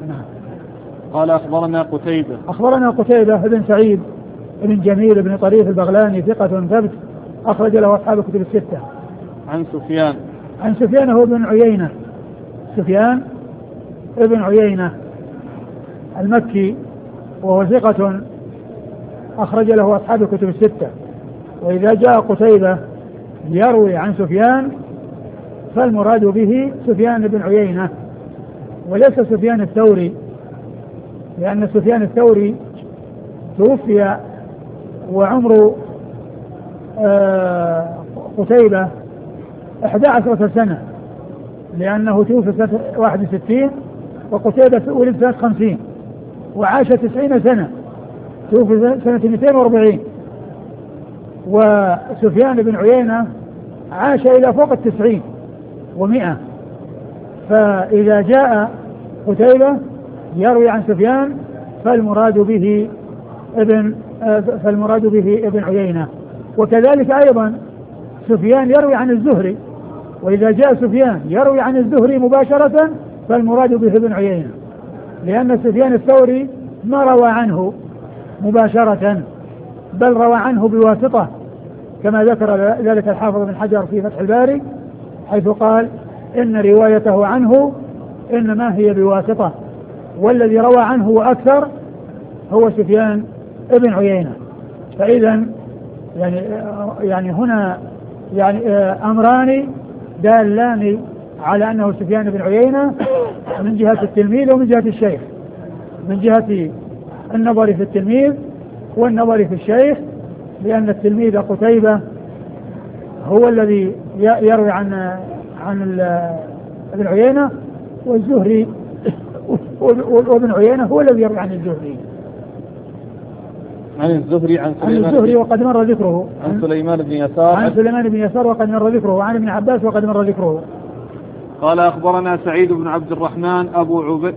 قال أخبرنا قتيبة. أخبرنا قتيبة بن سعيد بن جميل بن طريف البغلاني ثقة ثبت أخرج له أصحاب الكتب الستة. عن سفيان. عن سفيان هو بن عيينة، سفيان ابن عيينة المكي وهو ثقة أخرج له أصحاب الكتب الستة. وإذا جاء قتيبة يروي عن سفيان فالمراد به سفيان بن عيينة وليس سفيان الثوري، لأن سفيان الثوري توفي وعمر قتيبة 11 سنة، لأنه توفي سنة 61 وقتيبة ولد سنة 50 وعاش 90 سنة، توفي سنة 240. وسفيان بن عيينة عاش إلى فوق 90 و100. فإذا جاء قتيبة يروي عن سفيان فالمراد به ابن عيينة. وكذلك أيضا سفيان يروي عن الزهري، وإذا جاء سفيان يروي عن الزهري مباشرة فالمراد به ابن عيينة، لأن سفيان الثوري ما روى عنه مباشرة بل روى عنه بواسطة، كما ذكر ذلك الحافظ بن حجر في فتح الباري حيث قال إن روايته عنه إنما هي بواسطة، والذي روى عنه وأكثر هو سفيان ابن عيينة. فإذا يعني هنا أمران دالان على أنه سفيان بن عيينة من جهة التلميذ ومن جهة الشيخ، من جهة النظر في التلميذ والنظر في الشيخ، لأن التلميذ قتيبة هو الذي يروي عن ابن عيينة، والزهري وابن عيينة هو الذي يروي عن الزهري. عن الزهري وقد مر ذكره. عن سليمان بن يسار وقد مر ذكره. وعن ابن عباس وقد مر ذكره. قال أخبرنا سعيد بن عبد الرحمن